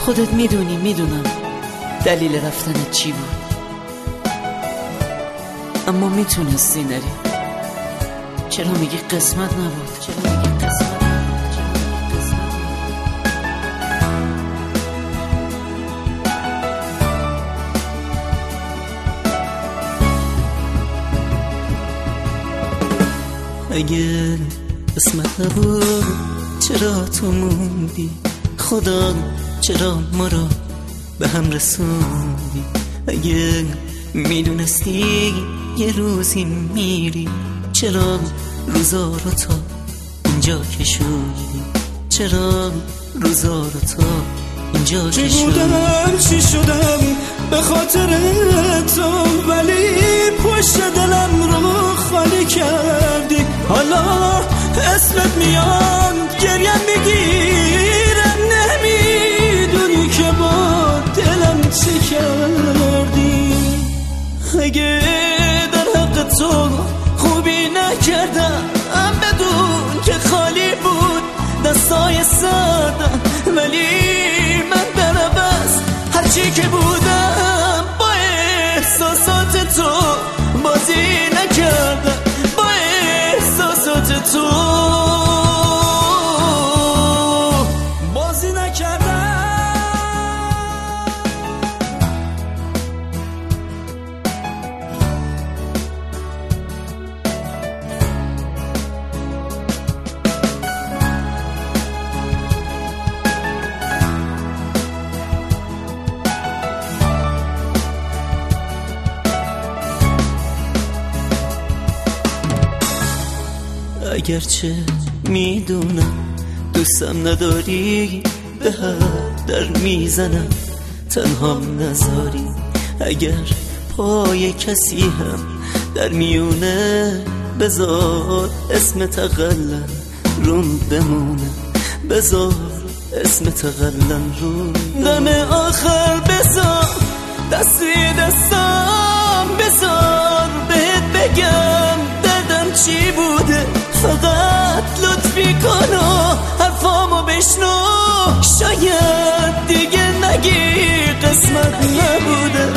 خودت میدونم دلیل رفتنت چی بود، اما میتونستی نری. چرا میگی قسمت نبود؟ اگه قسمت نبود چرا تو موندی؟ خدا چرا ما رو به هم رسوندی؟ اگه میدونستی یه روزی میری چرا روزا رو تا اینجا کشوندی؟ چرا روزا رو تا اینجا کشوندی؟ چی بودم چی شدم به خاطر تو، ولی پشت دلم رو خالی کردی. حالا اسمت میاد گریم میگیرم، نمیدونی که با دلم چی کردی. اگه در حق تو خوبی نکردم بدون که خالی بود دستای سادم، ولی من در عوض هرچی که بودم با احساسات تو بازی نکردم، با احساسات تو بازی نکردم. اگرچه میدونم دوستم نداری، به حد در میزنم تنهام نذاری. اگر پای کسی هم در میونه بذار اسم تقلن روم بمونه، بذار اسم تقلن روم دم آخر بذار دستی دستم، بذار بهت بگم دردم چی بوده. فقط لطفی کن و حرفامو بشنو، شاید دیگه نگی قسمت نبوده.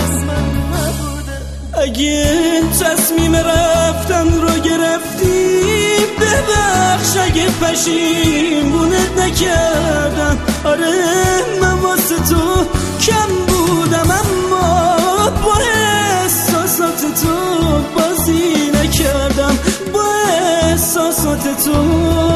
اگه تصمیم رفتن رو گرفتی ببخش، اگه پشیمونت نکردم. آره من واسه تو کم بودم، اما با احساسات تو بازی نکردم، با احساسات تو